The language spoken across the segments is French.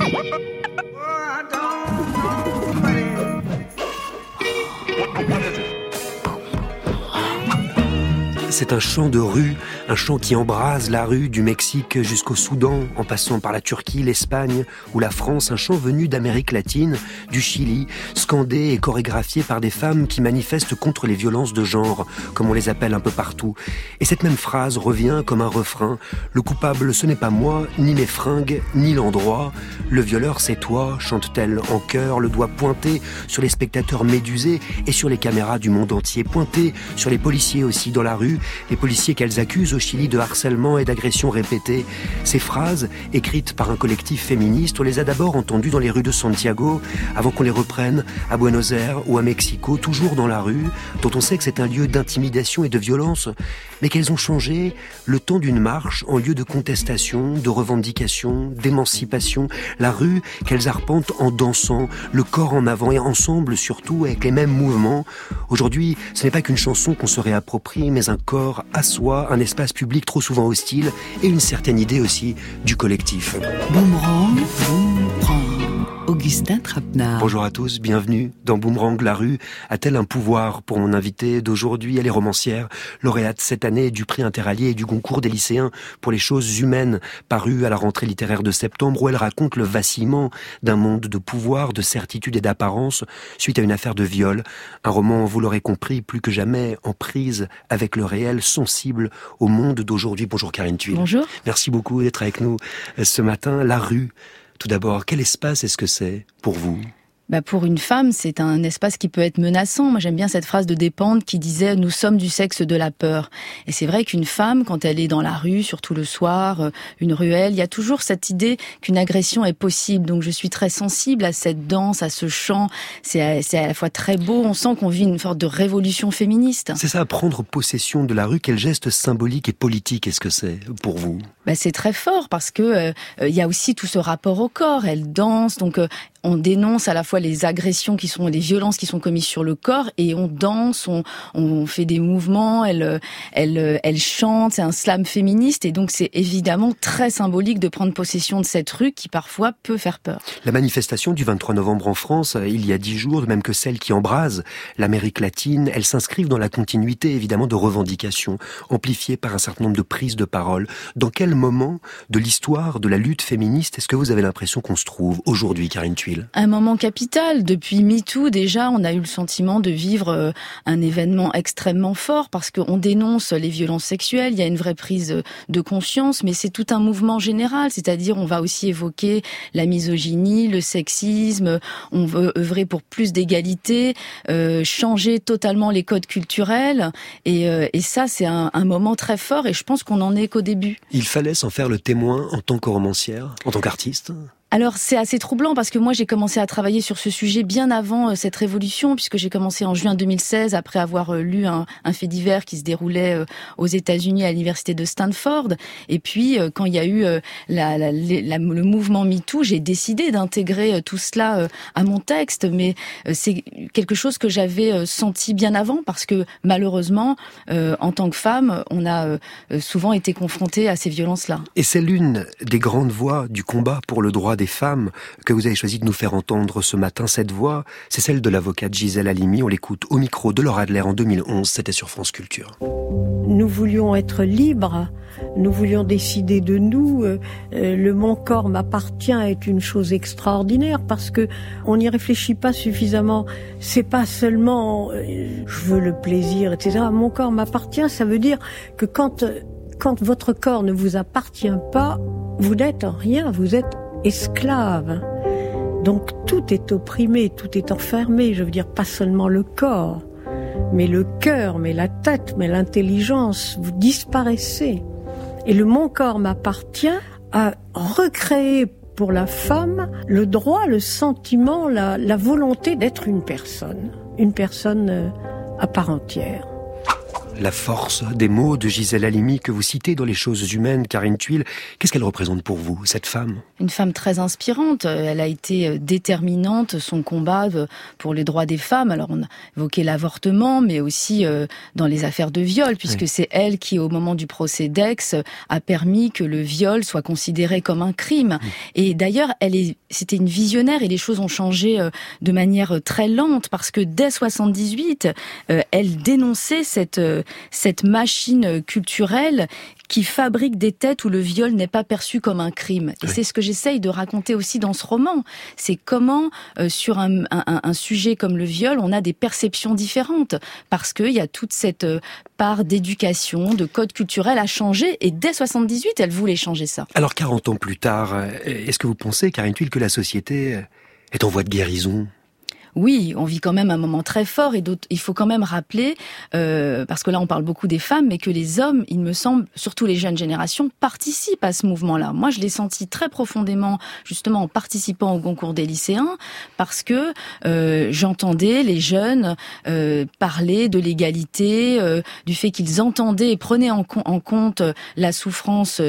C'est un chant de rue, un chant qui embrase la rue du Mexique jusqu'au Soudan, en passant par la Turquie, l'Espagne ou la France, un chant venu d'Amérique latine, du Chili, scandé et chorégraphié par des femmes qui manifestent contre les violences de genre, comme on les appelle un peu partout. Et cette même phrase revient comme un refrain. Le coupable, ce n'est pas moi, ni mes fringues, ni l'endroit. Le violeur, c'est toi, chante-t-elle en chœur, le doigt pointé sur les spectateurs médusés et sur les caméras du monde entier, pointé sur les policiers aussi dans la rue, les policiers qu'elles accusent au Chili de harcèlement et d'agressions répétées. Ces phrases, écrites par un collectif féministe, on les a d'abord entendues dans les rues de Santiago, avant qu'on les reprenne à Buenos Aires ou à Mexico, toujours dans la rue, dont on sait que c'est un lieu d'intimidation et de violence, mais qu'elles ont changé le temps d'une marche en lieu de contestation, de revendication, d'émancipation. La rue qu'elles arpentent en dansant, le corps en avant et ensemble surtout, avec les mêmes mouvements. Aujourd'hui, ce n'est pas qu'une chanson qu'on se réapproprie, mais un corps à soi, un espace public trop souvent hostile et une certaine idée aussi du collectif. Boomerang, Augustin Trapenard. Bonjour à tous, bienvenue dans Boomerang. La rue a-t-elle un pouvoir? Pour mon invitée d'aujourd'hui, elle est romancière, lauréate cette année du prix Interallié et du concours des lycéens pour les choses humaines, paru à la rentrée littéraire de septembre, où elle raconte le vacillement d'un monde de pouvoir, de certitude et d'apparence suite à une affaire de viol. Un roman, vous l'aurez compris, plus que jamais en prise avec le réel, sensible au monde d'aujourd'hui. Bonjour Karine Thuil. Bonjour. Merci beaucoup d'être avec nous ce matin. La rue, tout d'abord, quel espace est-ce que c'est pour vous ? Pour une femme, c'est un espace qui peut être menaçant. Moi, j'aime bien cette phrase de Despentes qui disait « Nous sommes du sexe de la peur ». Et c'est vrai qu'une femme, quand elle est dans la rue, surtout le soir, une ruelle, il y a toujours cette idée qu'une agression est possible. Donc je suis très sensible à cette danse, à ce chant. C'est à la fois très beau, on sent qu'on vit une sorte de révolution féministe. C'est ça, prendre possession de la rue. Quel geste symbolique et politique est-ce que c'est pour vous ? C'est très fort parce que il y a aussi tout ce rapport au corps. Elle danse, donc on dénonce à la fois les agressions qui sont, les violences qui sont commises sur le corps, et on danse, on fait des mouvements, elle chante, c'est un slam féministe, et donc c'est évidemment très symbolique de prendre possession de cette rue qui parfois peut faire peur. La manifestation du 23 novembre en France, il y a 10 jours, de même que celle qui embrase l'Amérique latine, elles s'inscrivent dans la continuité évidemment de revendications, amplifiées par un certain nombre de prises de parole. Dans quel moment de l'histoire de la lutte féministe est-ce que vous avez l'impression qu'on se trouve aujourd'hui, Karine Thuil ? Un moment capital. Depuis MeToo, déjà, on a eu le sentiment de vivre un événement extrêmement fort parce qu'on dénonce les violences sexuelles, il y a une vraie prise de conscience, mais c'est tout un mouvement général, c'est-à-dire on va aussi évoquer la misogynie, le sexisme, on veut œuvrer pour plus d'égalité, changer totalement les codes culturels, et ça, c'est un moment très fort, et je pense qu'on n'en est qu'au début. Il fallait s'en faire le témoin en tant que romancière, en tant qu'artiste ? Alors c'est assez troublant parce que moi j'ai commencé à travailler sur ce sujet bien avant cette révolution, puisque j'ai commencé en juin 2016 après avoir lu un fait divers qui se déroulait aux États-Unis à l'université de Stanford. Et puis quand il y a eu le mouvement MeToo, j'ai décidé d'intégrer tout cela à mon texte, mais c'est quelque chose que j'avais senti bien avant parce que malheureusement en tant que femme, on a souvent été confrontée à ces violences-là. Et c'est l'une des grandes voix du combat pour le droit des femmes que vous avez choisi de nous faire entendre ce matin. Cette voix, c'est celle de l'avocate Gisèle Halimi. On l'écoute au micro de Laura Adler en 2011. C'était sur France Culture. Nous voulions être libres. Nous voulions décider de nous. Le mon corps m'appartient est une chose extraordinaire parce que on n'y réfléchit pas suffisamment. C'est pas seulement je veux le plaisir, etc. Mon corps m'appartient, ça veut dire que quand votre corps ne vous appartient pas, vous n'êtes rien, vous êtes esclave. Donc tout est opprimé, tout est enfermé, je veux dire pas seulement le corps, mais le cœur, mais la tête, mais l'intelligence, vous disparaissez. Et le mon corps m'appartient a recréé pour la femme le droit, le sentiment, la volonté d'être une personne à part entière. la force des mots de Gisèle Halimi que vous citez dans Les choses humaines, Karine Thuil. Qu'est-ce qu'elle représente pour vous, cette femme ? Une femme très inspirante. Elle a été déterminante, son combat pour les droits des femmes. Alors on a évoqué l'avortement, mais aussi dans les affaires de viol, puisque c'est elle qui, au moment du procès d'Aix, a permis que le viol soit considéré comme un crime. Et d'ailleurs, c'était une visionnaire et les choses ont changé de manière très lente, parce que dès 78, elle dénonçait cette machine culturelle qui fabrique des têtes où le viol n'est pas perçu comme un crime. Et c'est ce que j'essaye de raconter aussi dans ce roman. C'est comment, sur un sujet comme le viol, on a des perceptions différentes. Parce qu'il y a toute cette part d'éducation, de code culturel à changer. Et dès 78, elle voulait changer ça. Alors, 40 ans plus tard, est-ce que vous pensez, Karine Thuil, que la société est en voie de guérison ? Oui, on vit quand même un moment très fort et il faut quand même rappeler, parce que là on parle beaucoup des femmes, mais que les hommes, il me semble, surtout les jeunes générations, participent à ce mouvement-là. Moi je l'ai senti très profondément, justement en participant au concours des lycéens, parce que j'entendais les jeunes parler de l'égalité, du fait qu'ils entendaient et prenaient en compte la souffrance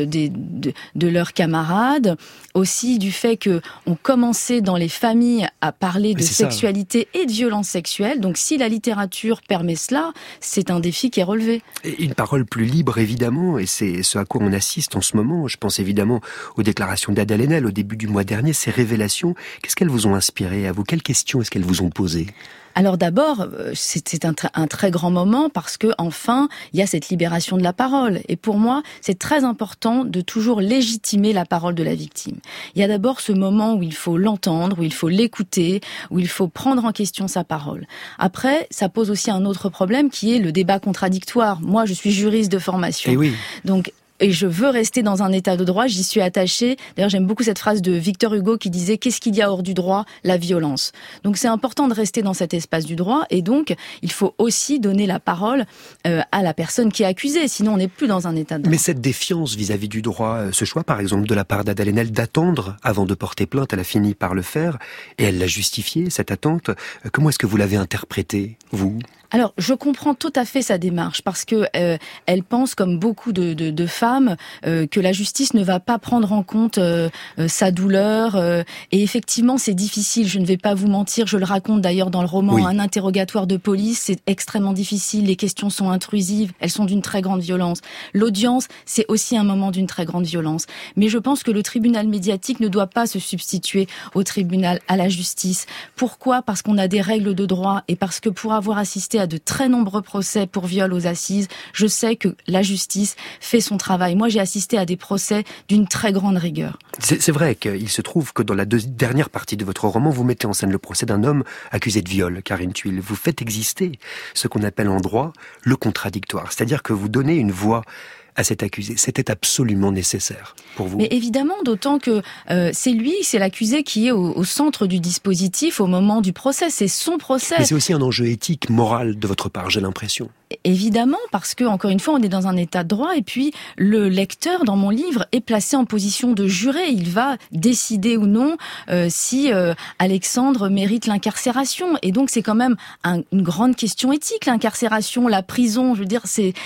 de leurs camarades, aussi du fait que on commençait dans les familles à parler de sexualité et de violence sexuelle. Donc si la littérature permet cela, c'est un défi qui est relevé. Et une parole plus libre, évidemment, et c'est ce à quoi on assiste en ce moment. Je pense évidemment aux déclarations d'Adèle Haenel au début du mois dernier, ces révélations. Qu'est-ce qu'elles vous ont inspiré à vous ? Quelles questions est-ce qu'elles vous ont posées ? Alors d'abord, c'est un très grand moment parce que enfin, il y a cette libération de la parole. Et pour moi, c'est très important de toujours légitimer la parole de la victime. Il y a d'abord ce moment où il faut l'entendre, où il faut l'écouter, où il faut prendre en question sa parole. Après, ça pose aussi un autre problème qui est le débat contradictoire. Moi, je suis juriste de formation. Et oui. Et je veux rester dans un état de droit, j'y suis attachée. D'ailleurs, j'aime beaucoup cette phrase de Victor Hugo qui disait « Qu'est-ce qu'il y a hors du droit ? La violence ». Donc c'est important de rester dans cet espace du droit et donc il faut aussi donner la parole à la personne qui est accusée, sinon on n'est plus dans un état de droit. Mais cette défiance vis-à-vis du droit, ce choix par exemple de la part d'Adèle Haenel d'attendre avant de porter plainte, elle a fini par le faire et elle l'a justifié, cette attente. Comment est-ce que vous l'avez interprétée, vous ? Alors, je comprends tout à fait sa démarche parce que elle pense, comme beaucoup de femmes, que la justice ne va pas prendre en compte sa douleur. Et effectivement, c'est difficile. Je ne vais pas vous mentir. Je le raconte d'ailleurs dans le roman. Oui. Un interrogatoire de police, c'est extrêmement difficile. Les questions sont intrusives. Elles sont d'une très grande violence. L'audience, c'est aussi un moment d'une très grande violence. Mais je pense que le tribunal médiatique ne doit pas se substituer au tribunal, à la justice. Pourquoi ? Parce qu'on a des règles de droit et parce que pour avoir assisté à de très nombreux procès pour viol aux assises, je sais que la justice fait son travail. Moi, j'ai assisté à des procès d'une très grande rigueur. C'est vrai qu'il se trouve que dans la dernière partie de votre roman, vous mettez en scène le procès d'un homme accusé de viol, Karine Thuil. Vous faites exister ce qu'on appelle en droit le contradictoire. C'est-à-dire que vous donnez une voix à cet accusé. C'était absolument nécessaire pour vous. Mais évidemment, d'autant que c'est l'accusé qui est au centre du dispositif au moment du procès. C'est son procès. Mais c'est aussi un enjeu éthique, moral de votre part, j'ai l'impression. Évidemment, parce que, encore une fois, on est dans un état de droit et puis le lecteur, dans mon livre, est placé en position de juré. Il va décider ou non si Alexandre mérite l'incarcération. Et donc, c'est quand même une grande question éthique, l'incarcération, la prison. Je veux dire,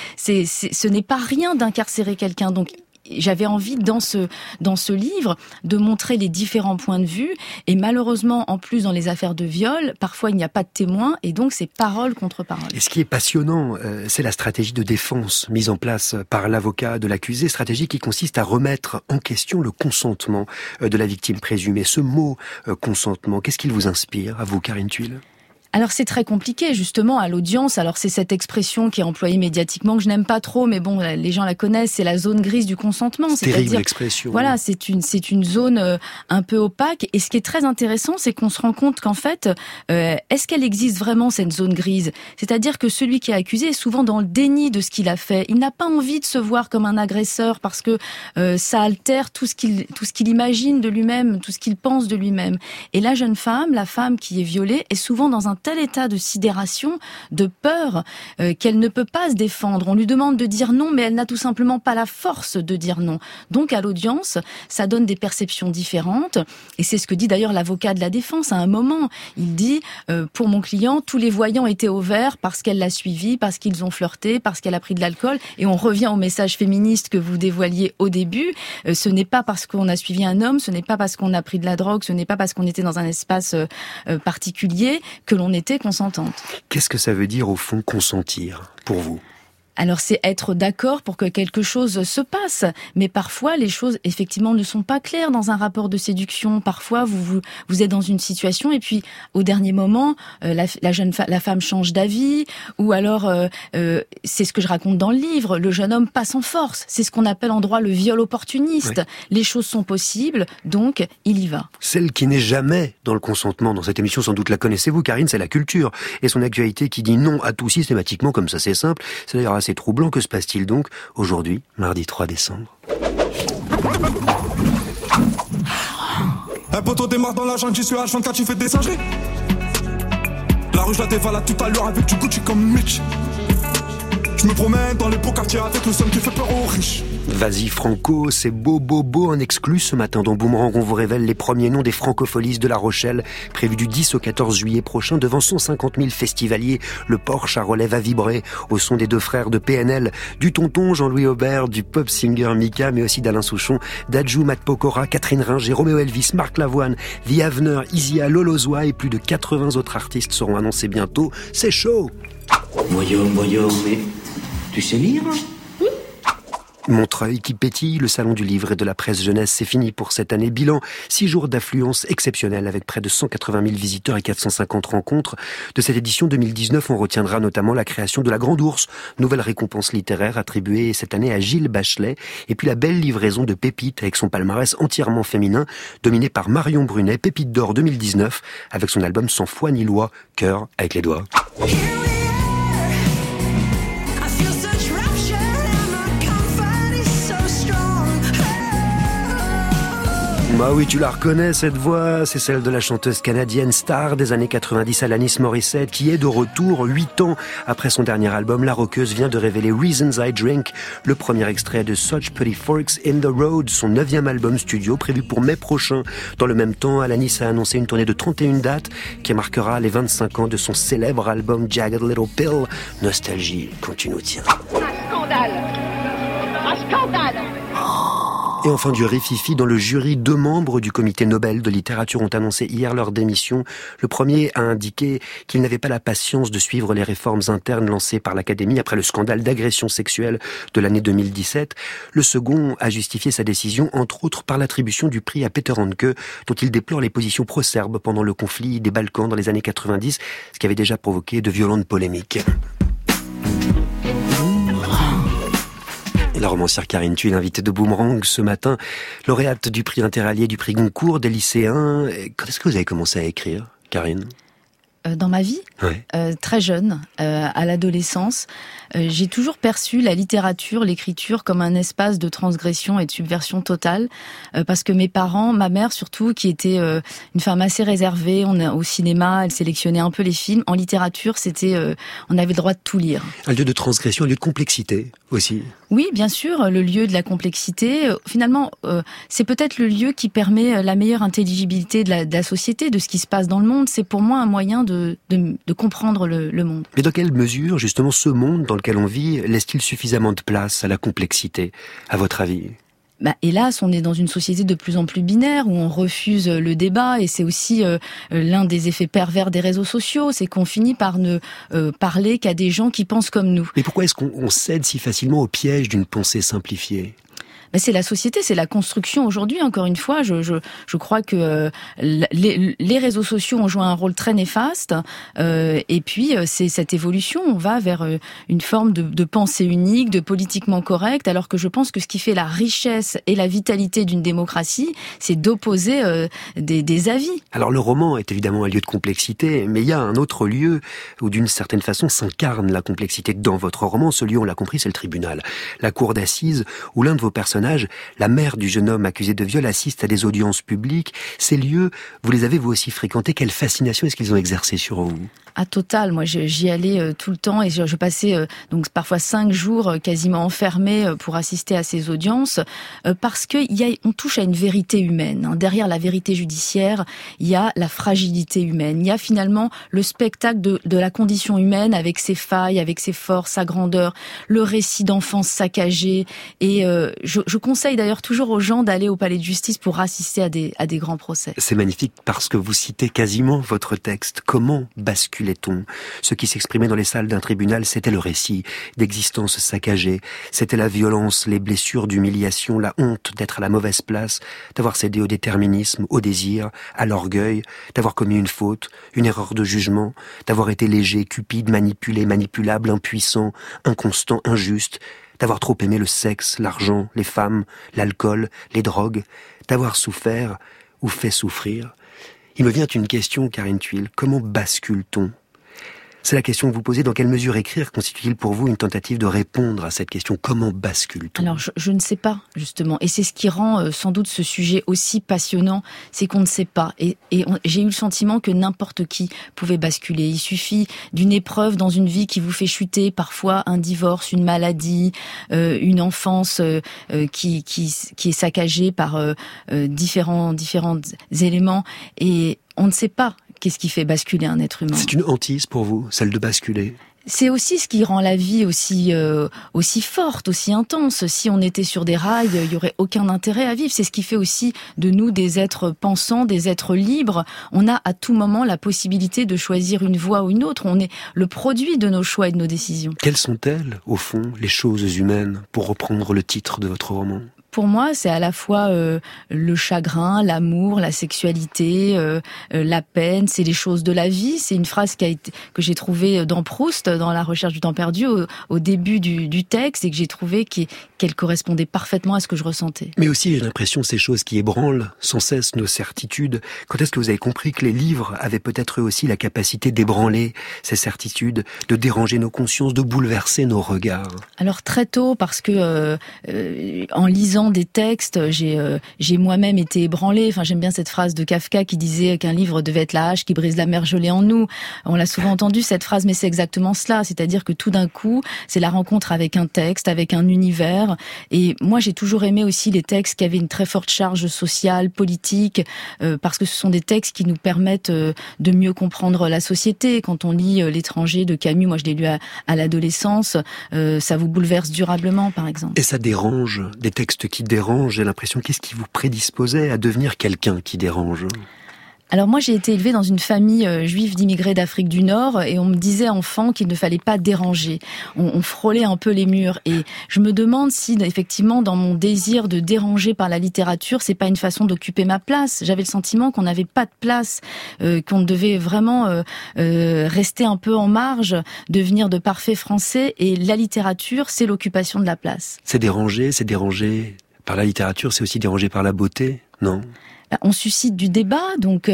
ce n'est pas rien d'incarcérer quelqu'un. Donc, j'avais envie dans ce livre de montrer les différents points de vue et malheureusement en plus dans les affaires de viol parfois il n'y a pas de témoins et donc c'est parole contre parole. Et ce qui est passionnant c'est la stratégie de défense mise en place par l'avocat de l'accusé, stratégie qui consiste à remettre en question le consentement de la victime présumée. Ce mot consentement, qu'est-ce qu'il vous inspire à vous, Karine Thuil ? Alors c'est très compliqué justement à l'audience. Alors c'est cette expression qui est employée médiatiquement que je n'aime pas trop, mais bon, les gens la connaissent. C'est la zone grise du consentement. C'est terrible l'expression. Voilà, c'est une zone un peu opaque. Et ce qui est très intéressant, c'est qu'on se rend compte qu'en fait, est-ce qu'elle existe vraiment cette zone grise ? C'est-à-dire que celui qui est accusé est souvent dans le déni de ce qu'il a fait. Il n'a pas envie de se voir comme un agresseur parce que ça altère tout ce qu'il imagine de lui-même, tout ce qu'il pense de lui-même. Et la jeune femme, la femme qui est violée, est souvent dans un tel état de sidération, de peur, qu'elle ne peut pas se défendre. On lui demande de dire non, mais elle n'a tout simplement pas la force de dire non. Donc à l'audience, ça donne des perceptions différentes, et c'est ce que dit d'ailleurs l'avocat de la défense à un moment. Il dit, pour mon client, tous les voyants étaient au vert parce qu'elle l'a suivi, parce qu'ils ont flirté, parce qu'elle a pris de l'alcool, et on revient au message féministe que vous dévoiliez au début. Ce n'est pas parce qu'on a suivi un homme, ce n'est pas parce qu'on a pris de la drogue, ce n'est pas parce qu'on était dans un espace particulier que l'on était consentante. Qu'est-ce que ça veut dire au fond consentir pour vous ? Alors c'est être d'accord pour que quelque chose se passe, mais parfois les choses effectivement ne sont pas claires dans un rapport de séduction. Parfois vous êtes dans une situation et puis au dernier moment la femme change d'avis, ou alors c'est ce que je raconte dans le livre, le jeune homme passe en force. C'est ce qu'on appelle en droit le viol opportuniste. Oui. Les choses sont possibles, donc il y va. Celle qui n'est jamais dans le consentement dans cette émission, sans doute la connaissez-vous, Karine, c'est la culture et son actualité qui dit non à tout systématiquement, comme ça c'est simple. C'est d'ailleurs assez troublant. Que se passe-t-il donc aujourd'hui, mardi 3 décembre ? Un poteau démarre dans la jungle, j'y suis H24, tu fais des singeries. La rue je la dévale à tout à l'heure avec du Gucci comme Mitch. Je me promène dans les beaux quartiers avec le somme qui fait peur aux riches. Vas-y Franco, c'est beau en exclu ce matin dans Boomerang. On vous révèle les premiers noms des francopholies de La Rochelle, prévus du 10 au 14 juillet prochain devant 150 000 festivaliers. Le port Charolais va vibrer au son des deux frères de PNL, du tonton Jean-Louis Aubert, du pop singer Mika, mais aussi d'Alain Souchon, d'Adjou, Matt Pokora, Catherine Ringer, Roméo Elvis, Marc Lavoine, The Avener, Isia, Lolo Zoa et plus de 80 autres artistes seront annoncés bientôt. C'est chaud. Voyons, mais tu sais lire ? Montreuil qui pétille, le salon du livre et de la presse jeunesse, c'est fini pour cette année. Bilan, 6 jours d'affluence exceptionnelle avec près de 180 000 visiteurs et 450 rencontres. De cette édition 2019, on retiendra notamment la création de La Grande Ourse, nouvelle récompense littéraire attribuée cette année à Gilles Bachelet, et puis la belle livraison de Pépite avec son palmarès entièrement féminin, dominé par Marion Brunet, Pépite d'or 2019, avec son album Sans foi ni loi, Cœur avec les doigts. Bah oui, tu la reconnais cette voix, c'est celle de la chanteuse canadienne star des années 90 Alanis Morissette, qui est de retour 8 ans après son dernier album. La rockeuse vient de révéler Reasons I Drink, le premier extrait de Such Pretty Forks in the Road, son 9e album studio prévu pour mai prochain. Dans le même temps, Alanis a annoncé une tournée de 31 dates qui marquera les 25 ans de son célèbre album Jagged Little Pill. Nostalgie quand tu nous tiens. Un scandale. Un scandale. Et enfin du rififi dans le jury, 2 membres du comité Nobel de littérature ont annoncé hier leur démission. Le premier a indiqué qu'il n'avait pas la patience de suivre les réformes internes lancées par l'Académie après le scandale d'agression sexuelle de l'année 2017. Le second a justifié sa décision, entre autres, par l'attribution du prix à Peter Handke, dont il déplore les positions pro-serbes pendant le conflit des Balkans dans les années 90, ce qui avait déjà provoqué de violentes polémiques. Et la romancière Karine Thuil, invitée de Boomerang ce matin, lauréate du prix Interallié, du prix Goncourt des lycéens. Quand est-ce que vous avez commencé à écrire, Karine ? Dans ma vie, ouais. Très jeune, à l'adolescence, j'ai toujours perçu la littérature, l'écriture comme un espace de transgression et de subversion totale, parce que mes parents, ma mère surtout, qui était une femme assez réservée, au cinéma, elle sélectionnait un peu les films. En littérature, on avait le droit de tout lire. Un lieu de transgression, un lieu de complexité aussi. Oui, bien sûr, le lieu de la complexité. Finalement, c'est peut-être le lieu qui permet la meilleure intelligibilité de la société, de ce qui se passe dans le monde. C'est pour moi un moyen de comprendre le monde. Mais dans quelle mesure, justement, ce monde dans lequel on vit, laisse-t-il suffisamment de place à la complexité, à votre avis ? Hélas, on est dans une société de plus en plus binaire où on refuse le débat, et c'est aussi l'un des effets pervers des réseaux sociaux, c'est qu'on finit par ne parler qu'à des gens qui pensent comme nous. Mais pourquoi est-ce qu'on cède si facilement au piège d'une pensée simplifiée ? C'est la société, c'est la construction aujourd'hui. Encore une fois, je crois que les réseaux sociaux ont joué un rôle très néfaste. Et puis, c'est cette évolution. On va vers une forme de pensée unique, de politiquement correct, alors que je pense que ce qui fait la richesse et la vitalité d'une démocratie, c'est d'opposer des avis. Alors le roman est évidemment un lieu de complexité, mais il y a un autre lieu où d'une certaine façon s'incarne la complexité. Dans votre roman, ce lieu, on l'a compris, c'est le tribunal. La cour d'assises où l'un de vos personnages, la mère du jeune homme accusé de viol, assiste à des audiences publiques. Ces lieux, vous les avez vous aussi fréquentés. Quelle fascination est-ce qu'ils ont exercé sur vous ? Total. Moi, j'y allais tout le temps et je passais donc parfois 5 jours quasiment enfermée pour assister à ces audiences parce que on touche à une vérité humaine. Derrière la vérité judiciaire, il y a la fragilité humaine. Il y a finalement le spectacle de la condition humaine avec ses failles, avec ses forces, sa grandeur, le récit d'enfance saccagée. Et je conseille d'ailleurs toujours aux gens d'aller au palais de justice pour assister à des grands procès. C'est magnifique parce que vous citez quasiment votre texte. Comment basculait-on ? Ce qui s'exprimait dans les salles d'un tribunal, c'était le récit d'existence saccagée. C'était la violence, les blessures d'humiliation, la honte d'être à la mauvaise place, d'avoir cédé au déterminisme, au désir, à l'orgueil, d'avoir commis une faute, une erreur de jugement, d'avoir été léger, cupide, manipulé, manipulable, impuissant, inconstant, injuste, d'avoir trop aimé le sexe, l'argent, les femmes, l'alcool, les drogues, d'avoir souffert ou fait souffrir. Il me vient une question, Karine Thuil. Comment bascule-t-on ? C'est la question que vous posez. Dans quelle mesure écrire constitue-t-il pour vous une tentative de répondre à cette question ? Comment bascule-t-on ? Alors, je ne sais pas, justement. Et c'est ce qui rend sans doute ce sujet aussi passionnant, c'est qu'on ne sait pas. Et j'ai eu le sentiment que n'importe qui pouvait basculer. Il suffit d'une épreuve dans une vie qui vous fait chuter, parfois un divorce, une maladie, une enfance qui est saccagée par différents éléments. Et on ne sait pas qu'est-ce qui fait basculer un être humain. C'est une hantise pour vous, celle de basculer ? C'est aussi ce qui rend la vie aussi forte, aussi intense. Si on était sur des rails, il y aurait aucun intérêt à vivre. C'est ce qui fait aussi de nous des êtres pensants, des êtres libres. On a à tout moment la possibilité de choisir une voie ou une autre. On est le produit de nos choix et de nos décisions. Quelles sont-elles, au fond, les choses humaines, pour reprendre le titre de votre roman ? Pour moi, c'est à la fois le chagrin, l'amour, la sexualité, la peine, c'est les choses de la vie. C'est une phrase que j'ai trouvée dans Proust, dans La recherche du temps perdu, au début du texte, et que j'ai trouvé qu'elle correspondait parfaitement à ce que je ressentais. Mais aussi, j'ai l'impression, ces choses qui ébranlent sans cesse nos certitudes. Quand est-ce que vous avez compris que les livres avaient peut-être eux aussi la capacité d'ébranler ces certitudes, de déranger nos consciences, de bouleverser nos regards ? Alors très tôt, parce que en lisant des textes, j'ai moi-même été ébranlée. Enfin, j'aime bien cette phrase de Kafka qui disait qu'un livre devait être la hache qui brise la mer gelée en nous. On l'a souvent entendu cette phrase, mais c'est exactement cela. C'est-à-dire que tout d'un coup, c'est la rencontre avec un texte, avec un univers. Et moi, j'ai toujours aimé aussi les textes qui avaient une très forte charge sociale, politique, parce que ce sont des textes qui nous permettent de mieux comprendre la société. Quand on lit L'étranger de Camus, moi je l'ai lu à l'adolescence, ça vous bouleverse durablement, par exemple. Et ça dérange, des textes qui dérangent, j'ai l'impression. Qu'est-ce qui vous prédisposait à devenir quelqu'un qui dérange ? Alors moi, j'ai été élevée dans une famille juive d'immigrés d'Afrique du Nord et on me disait enfant qu'il ne fallait pas déranger. On frôlait un peu les murs et je me demande si effectivement dans mon désir de déranger par la littérature, c'est pas une façon d'occuper ma place. J'avais le sentiment qu'on n'avait pas de place, qu'on devait vraiment rester un peu en marge, devenir de parfaits Français, et la littérature, c'est l'occupation de la place. C'est dérangé par la littérature, c'est aussi dérangé par la beauté, non ? On suscite du débat, donc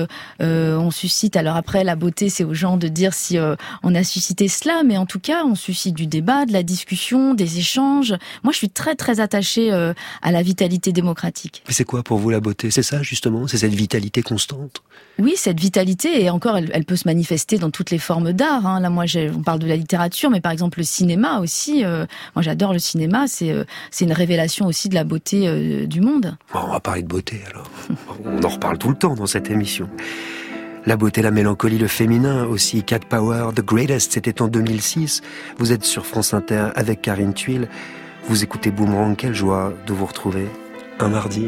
on suscite. Alors après, la beauté, c'est aux gens de dire si on a suscité cela, mais en tout cas, on suscite du débat, de la discussion, des échanges. Moi, je suis très très attachée à la vitalité démocratique. Mais c'est quoi pour vous la beauté ? C'est ça justement ? C'est cette vitalité constante ? Oui, cette vitalité, et encore, elle peut se manifester dans toutes les formes d'art. Là, moi, on parle de la littérature, mais par exemple le cinéma aussi. Moi, j'adore le cinéma. C'est une révélation aussi de la beauté du monde. Bon, on va parler de beauté alors. On en reparle tout le temps dans cette émission. La beauté, la mélancolie, le féminin aussi. Cat Power, The Greatest, c'était en 2006. Vous êtes sur France Inter avec Karine Thuil. Vous écoutez Boomerang, quelle joie de vous retrouver un mardi.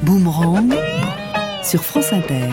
Boomerang sur France Inter.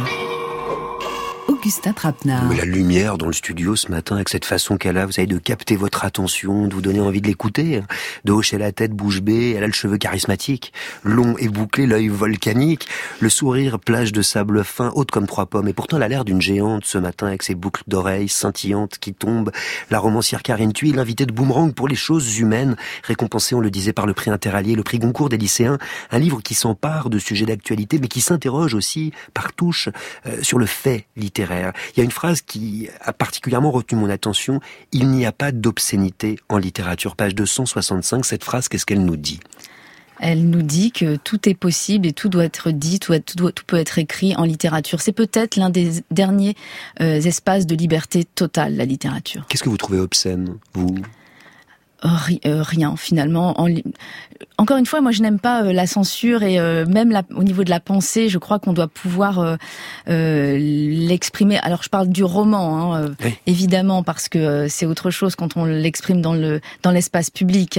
Augustin Trapenard. Mais la lumière dans le studio ce matin, avec cette façon qu'elle a, vous savez, de capter votre attention, de vous donner envie de l'écouter, de hocher la tête bouche bée. Elle a le cheveu charismatique, long et bouclé, l'œil volcanique, le sourire plage de sable fin, haute comme 3 pommes. Et pourtant, elle a l'air d'une géante ce matin, avec ses boucles d'oreilles scintillantes qui tombent. La romancière Karine Thuil, l'invitée de Boomerang pour les choses humaines, récompensée, on le disait, par le prix Interallié, le prix Goncourt des lycéens. Un livre qui s'empare de sujets d'actualité, mais qui s'interroge aussi, par touche, sur le fait littéraire. Il y a une phrase qui a particulièrement retenu mon attention. Il n'y a pas d'obscénité en littérature. Page 265, cette phrase, qu'est-ce qu'elle nous dit ? Elle nous dit que tout est possible et tout doit être dit, tout peut être écrit en littérature. C'est peut-être l'un des derniers espaces de liberté totale, la littérature. Qu'est-ce que vous trouvez obscène, vous ? Rien finalement. Encore une fois, moi je n'aime pas la censure et même au niveau de la pensée, je crois qu'on doit pouvoir l'exprimer. Alors je parle du roman, oui. Évidemment, parce que c'est autre chose quand on l'exprime dans l'espace public.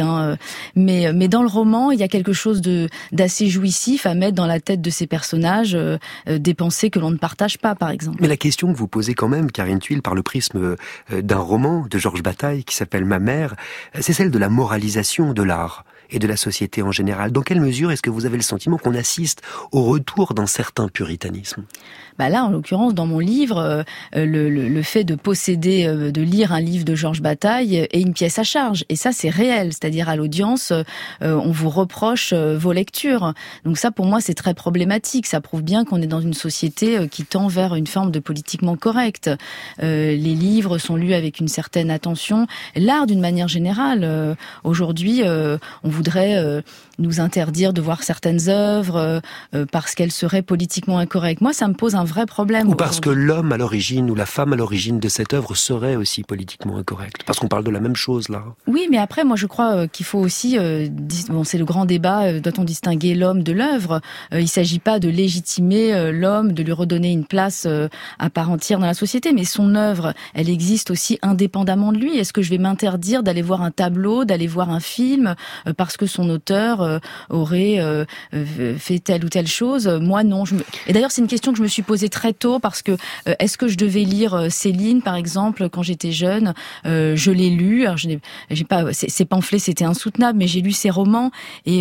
Mais dans le roman, il y a quelque chose d'assez jouissif à mettre dans la tête de ces personnages, des pensées que l'on ne partage pas, par exemple. Mais la question que vous posez quand même, Karine Thuil, par le prisme d'un roman de Georges Bataille qui s'appelle Ma mère, c'est celle de la moralisation de l'art et de la société en général. Dans quelle mesure est-ce que vous avez le sentiment qu'on assiste au retour d'un certain puritanisme ? Là, en l'occurrence, dans mon livre, le fait de posséder, de lire un livre de Georges Bataille est une pièce à charge. Et ça, c'est réel. C'est-à-dire, à l'audience, on vous reproche vos lectures. Donc ça, pour moi, c'est très problématique. Ça prouve bien qu'on est dans une société qui tend vers une forme de politiquement correct. Les livres sont lus avec une certaine attention. L'art, d'une manière générale, aujourd'hui, on voudrait nous interdire de voir certaines œuvres parce qu'elles seraient politiquement incorrectes. Moi, ça me pose un vrai problème. Ou parce que l'homme à l'origine ou la femme à l'origine de cette œuvre serait aussi politiquement incorrecte. Parce qu'on parle de la même chose, là. Oui, mais après, moi, je crois qu'il faut aussi... c'est le grand débat, doit-on distinguer l'homme de l'œuvre ? Il ne s'agit pas de légitimer l'homme, de lui redonner une place à part entière dans la société, mais son œuvre, elle existe aussi indépendamment de lui. Est-ce que je vais m'interdire d'aller voir un tableau, d'aller voir un film, parce que son auteur aurait fait telle ou telle chose ? Moi, non. Et d'ailleurs, c'est une question que je me suis posée très tôt, parce que est-ce que je devais lire Céline, par exemple, quand j'étais jeune ? Je l'ai lu. Alors, j'ai pas ces pamphlets, c'était insoutenable, mais j'ai lu ses romans,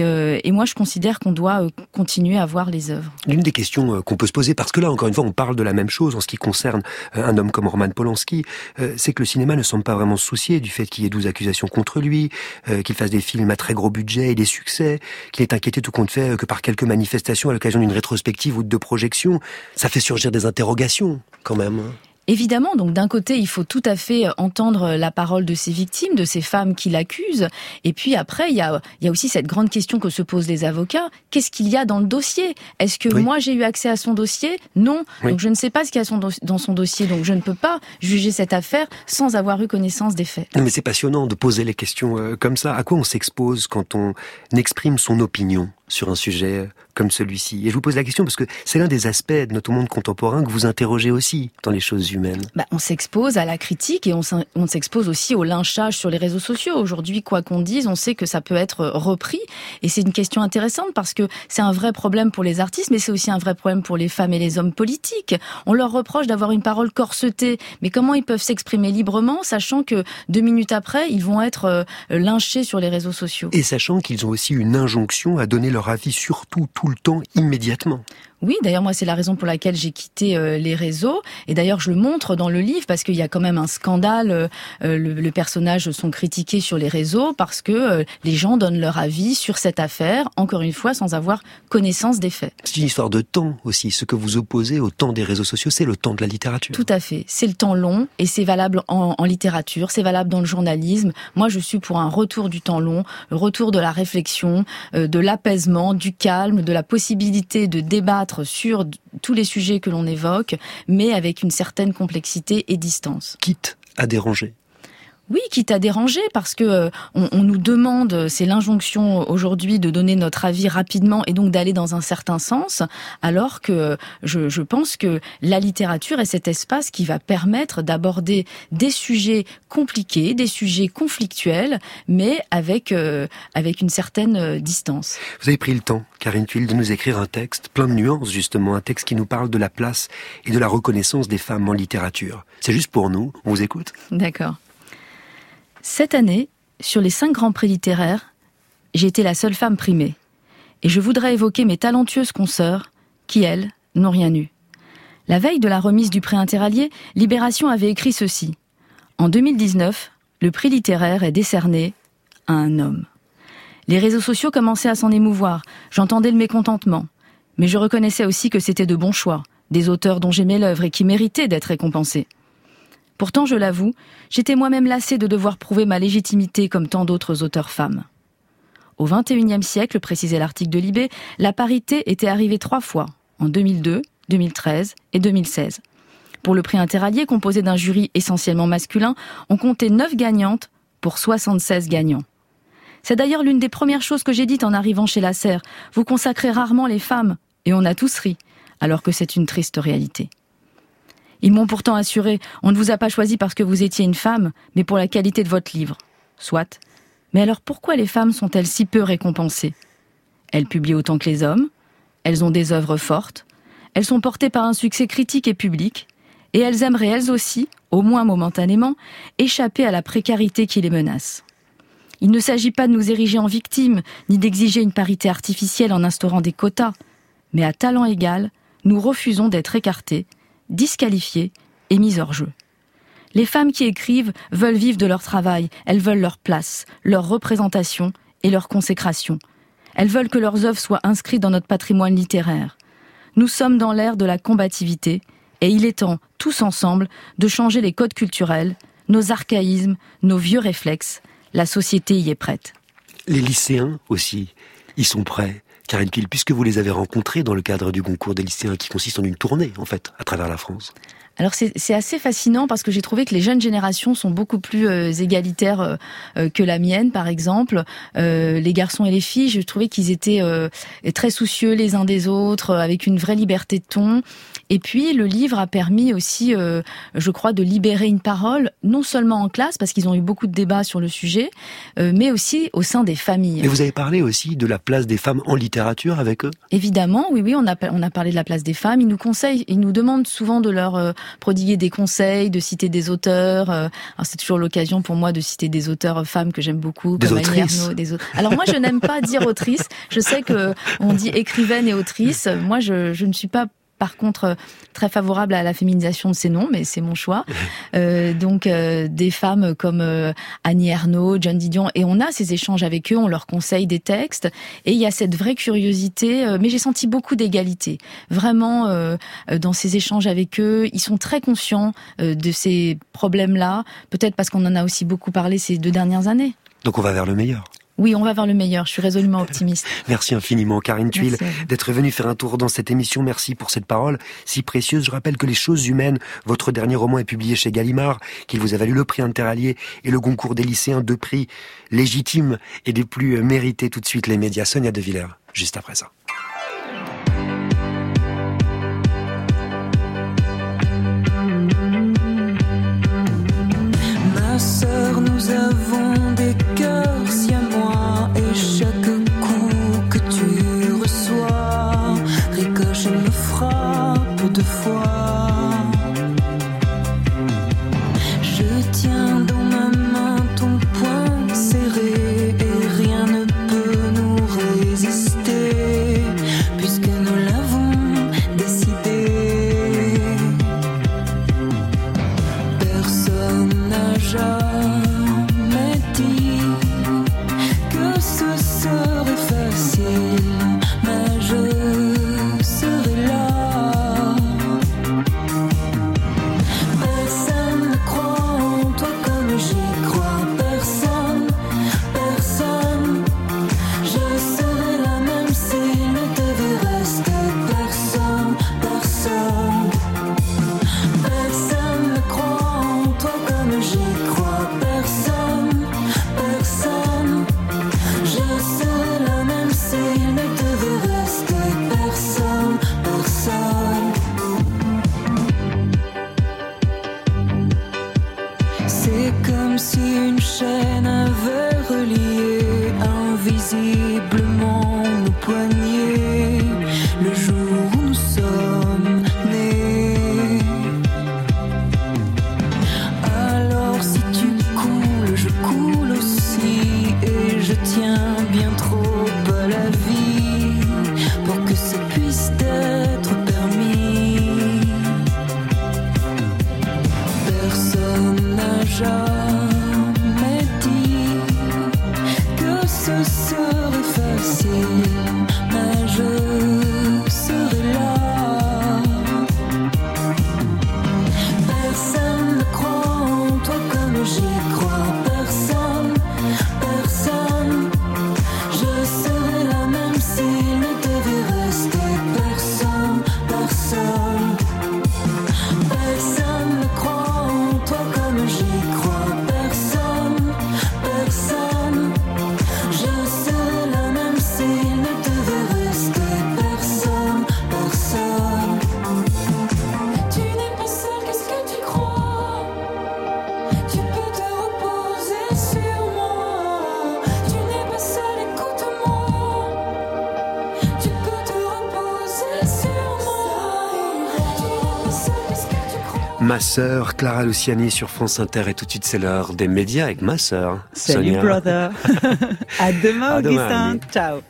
et moi, je considère qu'on doit continuer à voir les œuvres. L'une des questions qu'on peut se poser, parce que là, encore une fois, on parle de la même chose en ce qui concerne un homme comme Roman Polanski, c'est que le cinéma ne semble pas vraiment se soucier du fait qu'il y ait 12 accusations contre lui, qu'il fasse des films à très gros budget et des succès, qu'il est inquiété tout compte fait que par quelques manifestations à l'occasion d'une rétrospective ou de projection. Ça fait surgir des interrogations, quand même. Évidemment, donc d'un côté, il faut tout à fait entendre la parole de ces victimes, de ces femmes qui l'accusent. Et puis après, il y a aussi cette grande question que se posent les avocats. Qu'est-ce qu'il y a dans le dossier ? Est-ce que moi, j'ai eu accès à son dossier ? Non. Oui. Donc je ne sais pas ce qu'il y a dans son dossier. Donc je ne peux pas juger cette affaire sans avoir eu connaissance des faits. Mais c'est passionnant de poser les questions comme ça. À quoi on s'expose quand on exprime son opinion sur un sujet comme celui-ci? Et je vous pose la question parce que c'est l'un des aspects de notre monde contemporain que vous interrogez aussi dans les choses humaines. On s'expose à la critique et on s'expose aussi au lynchage sur les réseaux sociaux. Aujourd'hui, quoi qu'on dise, on sait que ça peut être repris. Et c'est une question intéressante parce que c'est un vrai problème pour les artistes, mais c'est aussi un vrai problème pour les femmes et les hommes politiques. On leur reproche d'avoir une parole corsetée. Mais comment ils peuvent s'exprimer librement, sachant que 2 minutes après, ils vont être lynchés sur les réseaux sociaux? Et sachant qu'ils ont aussi une injonction à donner leur avis surtout, tout le temps, immédiatement. Oui, d'ailleurs, moi, c'est la raison pour laquelle j'ai quitté les réseaux. Et d'ailleurs, je le montre dans le livre parce qu'il y a quand même un scandale. Les personnages sont critiqués sur les réseaux parce que les gens donnent leur avis sur cette affaire, encore une fois, sans avoir connaissance des faits. C'est une histoire de temps aussi. Ce que vous opposez au temps des réseaux sociaux, c'est le temps de la littérature. Tout à fait. C'est le temps long et c'est valable en littérature, c'est valable dans le journalisme. Moi, je suis pour un retour du temps long, le retour de la réflexion, de l'apaisement, du calme, de la possibilité de débattre sur tous les sujets que l'on évoque, mais avec une certaine complexité et distance. Quitte à déranger. Oui, quitte à déranger, parce que on nous demande, c'est l'injonction aujourd'hui de donner notre avis rapidement et donc d'aller dans un certain sens, alors que je pense que la littérature est cet espace qui va permettre d'aborder des sujets compliqués, des sujets conflictuels, mais avec une certaine distance. Vous avez pris le temps, Karine Thuil, de nous écrire un texte plein de nuances, justement, un texte qui nous parle de la place et de la reconnaissance des femmes en littérature. C'est juste pour nous, on vous écoute. D'accord. Cette année, sur les 5 grands prix littéraires, j'ai été la seule femme primée. Et je voudrais évoquer mes talentueuses consoeurs, qui, elles, n'ont rien eu. La veille de la remise du prix Interallié, Libération avait écrit ceci. En 2019, le prix littéraire est décerné à un homme. Les réseaux sociaux commençaient à s'en émouvoir. J'entendais le mécontentement. Mais je reconnaissais aussi que c'était de bons choix, des auteurs dont j'aimais l'œuvre et qui méritaient d'être récompensés. Pourtant, je l'avoue, j'étais moi-même lassée de devoir prouver ma légitimité comme tant d'autres auteurs femmes. Au XXIe siècle, précisait l'article de Libé, la parité était arrivée 3 fois, en 2002, 2013 et 2016. Pour le prix Interallié, composé d'un jury essentiellement masculin, on comptait 9 gagnantes pour 76 gagnants. C'est d'ailleurs l'une des premières choses que j'ai dites en arrivant chez Lasserre. Vous consacrez rarement les femmes, et on a tous ri, alors que c'est une triste réalité. Ils m'ont pourtant assuré, on ne vous a pas choisi parce que vous étiez une femme, mais pour la qualité de votre livre. Soit. Mais alors pourquoi les femmes sont-elles si peu récompensées ? Elles publient autant que les hommes, elles ont des œuvres fortes, elles sont portées par un succès critique et public, et elles aimeraient elles aussi, au moins momentanément, échapper à la précarité qui les menace. Il ne s'agit pas de nous ériger en victimes, ni d'exiger une parité artificielle en instaurant des quotas, mais à talent égal, nous refusons d'être écartés, disqualifiées et mises hors jeu. Les femmes qui écrivent veulent vivre de leur travail, elles veulent leur place, leur représentation et leur consécration. Elles veulent que leurs œuvres soient inscrites dans notre patrimoine littéraire. Nous sommes dans l'ère de la combativité et il est temps, tous ensemble, de changer les codes culturels, nos archaïsmes, nos vieux réflexes. La société y est prête. Les lycéens aussi, ils sont prêts. Karine Thuil, puisque vous les avez rencontrés dans le cadre du concours des lycéens qui consiste en une tournée, en fait, à travers la France. Alors c'est assez fascinant parce que j'ai trouvé que les jeunes générations sont beaucoup plus égalitaires que la mienne, par exemple. Les garçons et les filles, je trouvais qu'ils étaient très soucieux les uns des autres, avec une vraie liberté de ton. Et puis le livre a permis aussi, je crois, de libérer une parole, non seulement en classe, parce qu'ils ont eu beaucoup de débats sur le sujet, mais aussi au sein des familles. Mais vous avez parlé aussi de la place des femmes en littérature avec eux ? Évidemment, oui, on a parlé de la place des femmes. Ils nous conseillent, ils nous demandent souvent de leur prodiguer des conseils, de citer des auteurs. Alors c'est toujours l'occasion pour moi de citer des auteurs femmes que j'aime beaucoup, des comme autrices. Annie Ernaux. Alors moi, je n'aime pas dire autrice. Je sais que on dit écrivaine et autrice. Moi, je ne suis pas par contre très favorable à la féminisation de ces noms, mais c'est mon choix. Donc des femmes comme Annie Ernaux, John Didion, et on a ces échanges avec eux, on leur conseille des textes, et il y a cette vraie curiosité, mais j'ai senti beaucoup d'égalité. Vraiment, dans ces échanges avec eux, ils sont très conscients de ces problèmes-là, peut-être parce qu'on en a aussi beaucoup parlé ces 2 dernières années. Donc on va vers le meilleur. Oui, on va vers le meilleur. Je suis résolument optimiste. Merci infiniment, Karine Thuil, Merci d'être venue faire un tour dans cette émission. Merci pour cette parole si précieuse. Je rappelle que Les Choses humaines, votre dernier roman, est publié chez Gallimard, qu'il vous a valu le prix Interallié et le concours des lycéens, 2 prix légitimes et des plus mérités. Tout de suite, les médias. Sonia De Villers, juste après ça. Ma sœur, nous avons des cœurs si à moi, et chaque coup que tu reçois ricoche et me frappe 2 fois. Je tiens dans ma main ton poing serré et rien ne peut nous résister puisque nous l'avons décidé. Personne n'a jamais dit que ce serait facile, mais je serai là Ma sœur, Clara Luciani sur France Inter, et tout de suite c'est l'heure des médias avec ma sœur. Salut Sonia. brother. À demain, À demain, Augustin. Annie. Ciao.